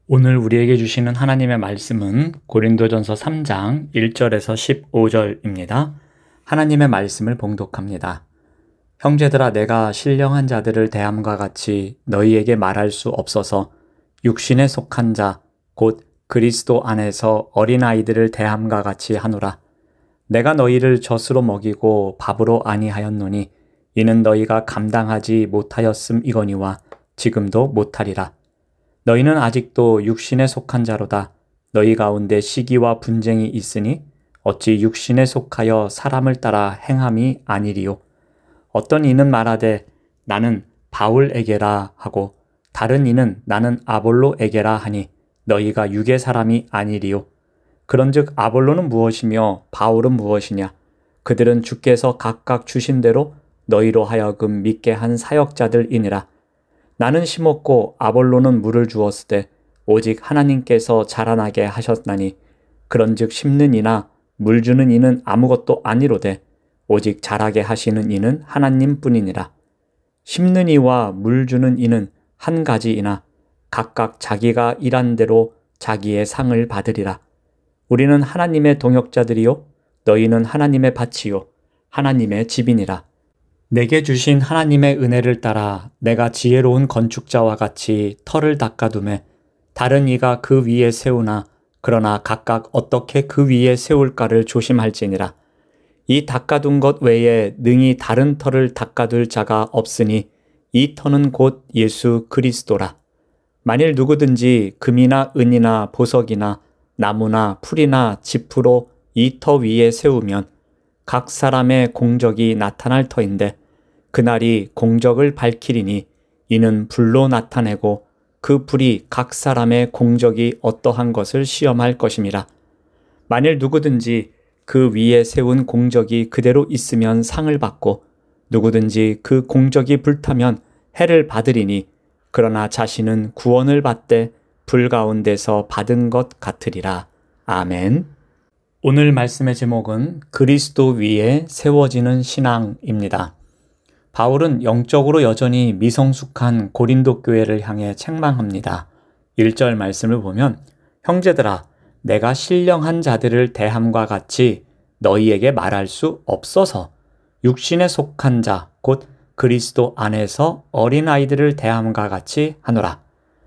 오늘 우리에게 주시는 하나님의 말씀은 고린도전서 3장 1절에서 15절입니다. 하나님의 말씀을 봉독합니다. 형제들아, 내가 신령한 자들을 대함과 같이 너희에게 말할 수 없어서 육신에 속한 자 곧 그리스도 안에서 어린아이들을 대함과 같이 하노라. 내가 너희를 젖으로 먹이고 밥으로 아니하였노니 이는 너희가 감당하지 못하였음이거니와 지금도 못하리라. 너희는 아직도 육신에 속한 자로다. 너희 가운데 시기와 분쟁이 있으니 어찌 육신에 속하여 사람을 따라 행함이 아니리요. 어떤 이는 말하되 나는 바울에게라 하고 다른 이는 나는 아볼로에게라 하니 너희가 육의 사람이 아니리요. 그런즉 아볼로는 무엇이며 바울은 무엇이냐? 그들은 주께서 각각 주신 대로 너희로 하여금 믿게 한 사역자들이니라. 나는 심었고 아볼로는 물을 주었으되 오직 하나님께서 자라나게 하셨나니 그런즉 심는 이나 물 주는 이는 아무것도 아니로되 오직 자라게 하시는 이는 하나님뿐이니라. 심는 이와 물 주는 이는 한 가지이나 각각 자기가 일한 대로 자기의 상을 받으리라. 우리는 하나님의 동역자들이요 너희는 하나님의 밭이요 하나님의 집이니라. 내게 주신 하나님의 은혜를 따라 내가 지혜로운 건축자와 같이 터를 닦아두매 다른 이가 그 위에 세우나 그러나 각각 어떻게 그 위에 세울까를 조심할지니라. 이 닦아둔 것 외에 능히 다른 터를 닦아둘 자가 없으니 이 터는 곧 예수 그리스도라. 만일 누구든지 금이나 은이나 보석이나 나무나 풀이나 짚으로 이 터 위에 세우면 각 사람의 공적이 나타날 터인데 그날이 공적을 밝히리니 이는 불로 나타내고 그 불이 각 사람의 공적이 어떠한 것을 시험할 것임이라. 만일 누구든지 그 위에 세운 공적이 그대로 있으면 상을 받고 누구든지 그 공적이 불타면 해를 받으리니 그러나 자신은 구원을 받되 불 가운데서 받은 것 같으리라. 아멘. 오늘 말씀의 제목은 그리스도 위에 세워지는 신앙입니다. 바울은 영적으로 여전히 미성숙한 고린도 교회를 향해 책망합니다. 1절 말씀을 보면 형제들아, 내가 신령한 자들을 대함과 같이 너희에게 말할 수 없어서 육신에 속한 자 곧 그리스도 안에서 어린아이들을 대함과 같이 하노라.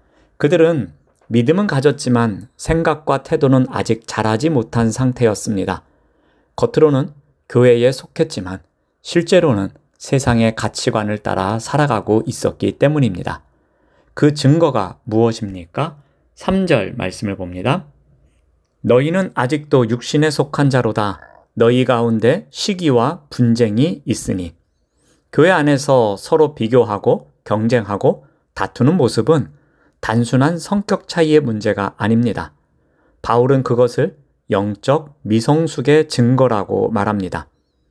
그들은 믿음은 가졌지만 생각과 태도는 아직 자라지 못한 상태였습니다. 겉으로는 교회에 속했지만 실제로는 세상의 가치관을 따라 살아가고 있었기 때문입니다. 그 증거가 무엇입니까? 3절 말씀을 봅니다. 너희는 아직도 육신에 속한 자로다. 너희 가운데 시기와 분쟁이 있으니. 교회 안에서 서로 비교하고 경쟁하고 다투는 모습은 단순한 성격 차이의 문제가 아닙니다. 바울은 그것을 영적 미성숙의 증거라고 말합니다.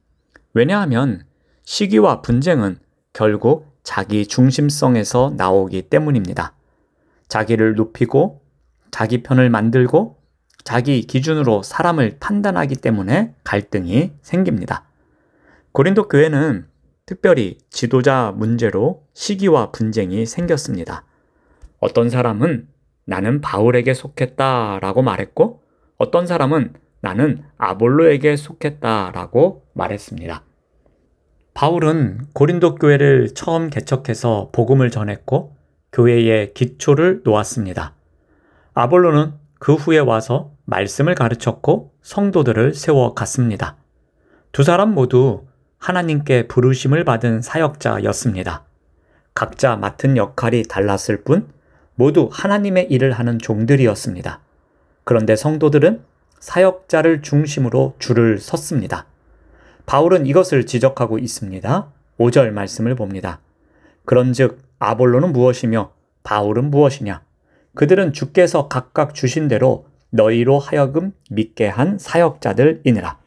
왜냐하면 시기와 분쟁은 결국 자기 중심성에서 나오기 때문입니다. 자기를 높이고 자기 편을 만들고 자기 기준으로 사람을 판단하기 때문에 갈등이 생깁니다. 고린도 교회는 특별히 지도자 문제로 시기와 분쟁이 생겼습니다. 어떤 사람은 나는 바울에게 속했다라고 말했고 어떤 사람은 나는 아볼로에게 속했다라고 말했습니다. 바울은 고린도 교회를 처음 개척해서 복음을 전했고 교회의 기초를 놓았습니다. 아볼로는 그 후에 와서 말씀을 가르쳤고 성도들을 세워갔습니다. 두 사람 모두 하나님께 부르심을 받은 사역자였습니다. 각자 맡은 역할이 달랐을 뿐 모두 하나님의 일을 하는 종들이었습니다. 그런데 성도들은 사역자를 중심으로 줄을 섰습니다. 바울은 이것을 지적하고 있습니다. 5절 말씀을 봅니다. 그런즉 아볼로는 무엇이며 바울은 무엇이냐? 그들은 주께서 각각 주신 대로 너희로 하여금 믿게 한 사역자들이니라.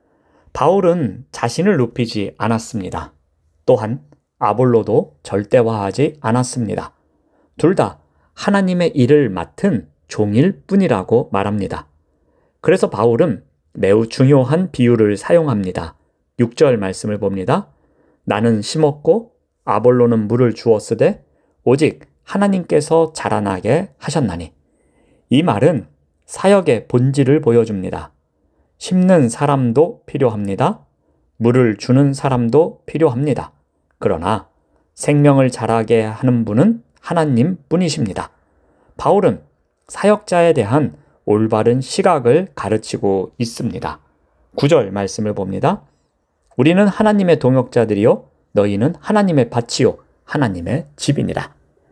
바울은 자신을 높이지 않았습니다. 또한 아볼로도 절대화하지 않았습니다. 둘 다 하나님의 일을 맡은 종일 뿐이라고 말합니다. 그래서 바울은 매우 중요한 비유를 사용합니다. 6절 말씀을 봅니다. 나는 심었고 아볼로는 물을 주었으되 오직 하나님께서 자라나게 하셨나니 이 말은 사역의 본질을 보여줍니다. 심는 사람도 필요합니다. 물을 주는 사람도 필요합니다. 그러나 생명을 자라게 하는 분은 하나님 뿐이십니다. 바울은 사역자에 대한 올바른 시각을 가르치고 있습니다. 9절 말씀을 봅니다. 우리는 하나님의 동역자들이요 너희는 하나님의 밭이요 하나님의 집이니라.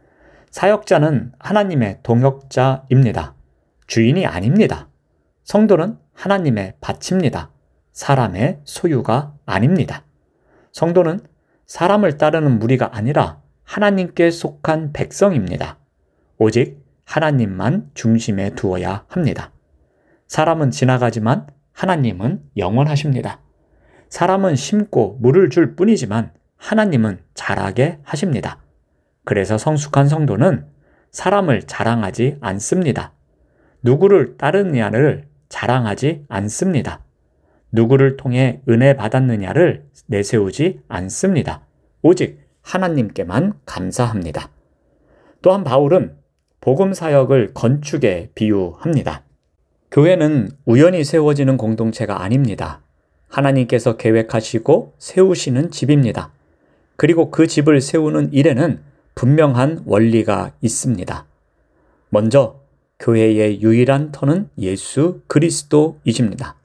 사역자는 하나님의 동역자입니다. 주인이 아닙니다. 성도는 하나님의 밭입니다. 사람의 소유가 아닙니다. 성도는 사람을 따르는 무리가 아니라 하나님께 속한 백성입니다. 오직 하나님만 중심에 두어야 합니다. 사람은 지나가지만 하나님은 영원하십니다. 사람은 심고 물을 줄 뿐이지만 하나님은 자라게 하십니다. 그래서 성숙한 성도는 사람을 자랑하지 않습니다. 누구를 따르느냐를 자랑하지 않습니다. 누구를 통해 은혜 받았느냐를 내세우지 않습니다. 오직 하나님께만 감사합니다. 또한 바울은 복음 사역을 건축에 비유합니다. 교회는 우연히 세워지는 공동체가 아닙니다. 하나님께서 계획하시고 세우시는 집입니다. 그리고 그 집을 세우는 일에는 분명한 원리가 있습니다. 먼저 교회의 유일한 터는 예수 그리스도이십니다.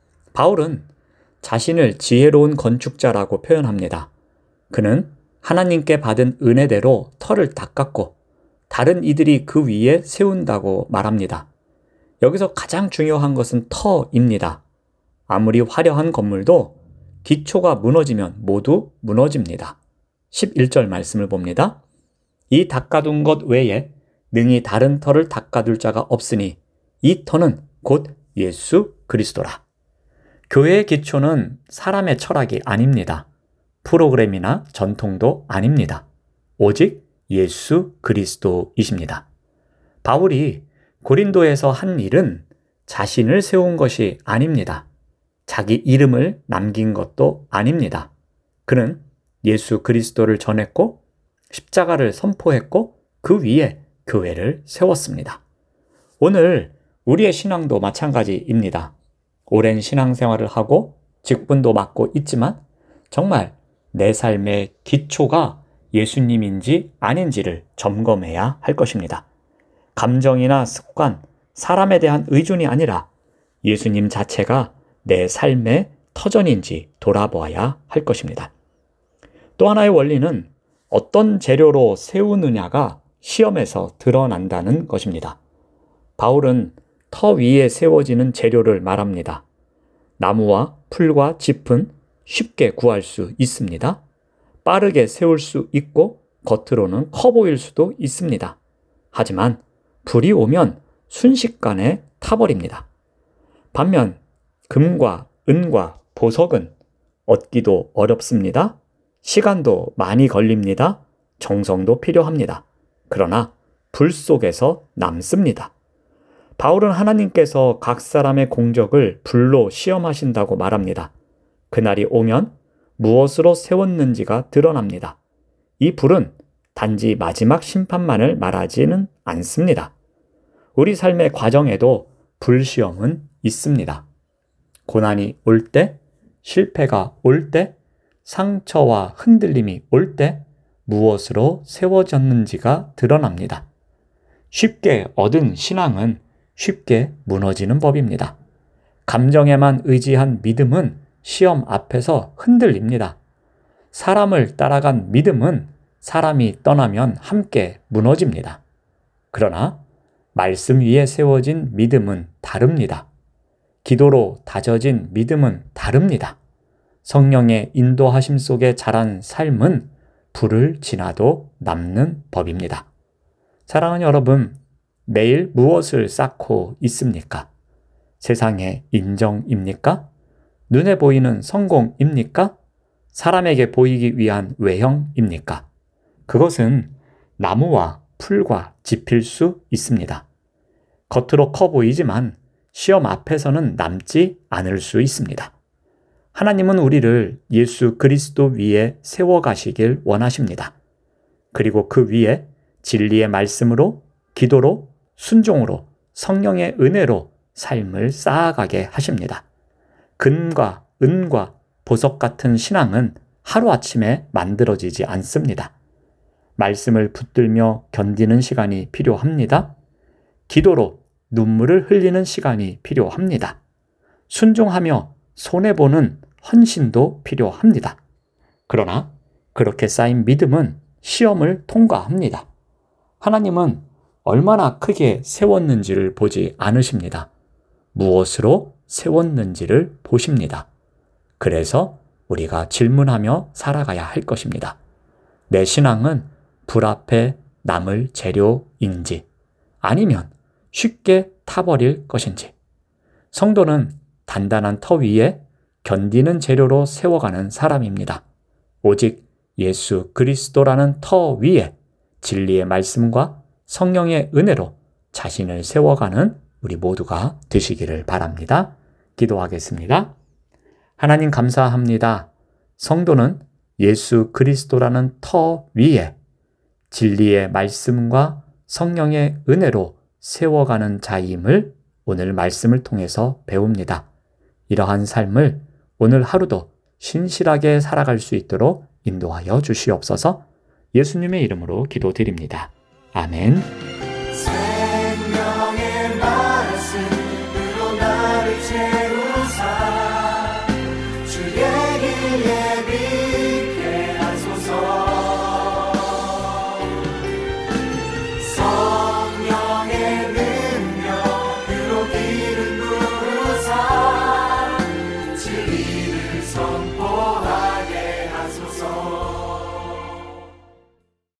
바울은 자신을 지혜로운 건축자라고 표현합니다. 그는 하나님께 받은 은혜대로 터를 닦았고 다른 이들이 그 위에 세운다고 말합니다. 여기서 가장 중요한 것은 터입니다. 아무리 화려한 건물도 기초가 무너지면 모두 무너집니다. 11절 말씀을 봅니다. 이 닦아둔 것 외에 능히 다른 터를 닦아둘 자가 없으니 이 터는 곧 예수 그리스도라. 교회의 기초는 사람의 철학이 아닙니다. 프로그램이나 전통도 아닙니다. 오직 예수 그리스도이십니다. 바울이 고린도에서 한 일은 자신을 세운 것이 아닙니다. 자기 이름을 남긴 것도 아닙니다. 그는 예수 그리스도를 전했고 십자가를 선포했고 그 위에 교회를 세웠습니다. 오늘 우리의 신앙도 마찬가지입니다. 오랜 신앙생활을 하고 직분도 맡고 있지만 정말 내 삶의 기초가 예수님인지 아닌지를 점검해야 할 것입니다. 감정이나 습관, 사람에 대한 의존이 아니라 예수님 자체가 내 삶의 터전인지 돌아보아야 할 것입니다. 또 하나의 원리는 어떤 재료로 세우느냐가 시험에서 드러난다는 것입니다. 바울은 터 위에 세워지는 재료를 말합니다. 나무와 풀과 짚은 쉽게 구할 수 있습니다. 빠르게 세울 수 있고 겉으로는 커 보일 수도 있습니다. 하지만 불이 오면 순식간에 타버립니다. 반면 금과 은과 보석은 얻기도 어렵습니다. 시간도 많이 걸립니다. 정성도 필요합니다. 그러나 불 속에서 남습니다. 바울은 하나님께서 각 사람의 공적을 불로 시험하신다고 말합니다. 그날이 오면 무엇으로 세웠는지가 드러납니다. 이 불은 단지 마지막 심판만을 말하지는 않습니다. 우리 삶의 과정에도 불시험은 있습니다. 고난이 올 때, 실패가 올 때, 상처와 흔들림이 올 때 무엇으로 세워졌는지가 드러납니다. 쉽게 얻은 신앙은 쉽게 무너지는 법입니다. 감정에만 의지한 믿음은 시험 앞에서 흔들립니다. 사람을 따라간 믿음은 사람이 떠나면 함께 무너집니다. 그러나 말씀 위에 세워진 믿음은 다릅니다. 기도로 다져진 믿음은 다릅니다. 성령의 인도하심 속에 자란 삶은 불을 지나도 남는 법입니다. 사랑하는 여러분, 매일 무엇을 쌓고 있습니까? 세상의 인정입니까? 눈에 보이는 성공입니까? 사람에게 보이기 위한 외형입니까? 그것은 나무와 풀과 짚일 수 있습니다. 겉으로 커 보이지만 시험 앞에서는 남지 않을 수 있습니다. 하나님은 우리를 예수 그리스도 위에 세워가시길 원하십니다. 그리고 그 위에 진리의 말씀으로, 기도로, 순종으로 성령의 은혜로 삶을 쌓아가게 하십니다. 금과 은과 보석 같은 신앙은 하루아침에 만들어지지 않습니다. 말씀을 붙들며 견디는 시간이 필요합니다. 기도로 눈물을 흘리는 시간이 필요합니다. 순종하며 손해보는 헌신도 필요합니다. 그러나 그렇게 쌓인 믿음은 시험을 통과합니다. 하나님은 얼마나 크게 세웠는지를 보지 않으십니다. 무엇으로 세웠는지를 보십니다. 그래서 우리가 질문하며 살아가야 할 것입니다. 내 신앙은 불 앞에 남을 재료인지 아니면 쉽게 타버릴 것인지. 성도는 단단한 터 위에 견디는 재료로 세워가는 사람입니다. 오직 예수 그리스도라는 터 위에 진리의 말씀과 성령의 은혜로 자신을 세워가는 우리 모두가 되시기를 바랍니다. 기도하겠습니다. 하나님 감사합니다. 성도는 예수 그리스도라는 터 위에 진리의 말씀과 성령의 은혜로 세워가는 자임을 오늘 말씀을 통해서 배웁니다. 이러한 삶을 오늘 하루도 신실하게 살아갈 수 있도록 인도하여 주시옵소서. 예수님의 이름으로 기도드립니다. 아멘. 생명의 말씀으로 나를 채우사 주의 길 예비케 하소서. 성령의 능력으로 길을 부으사 진리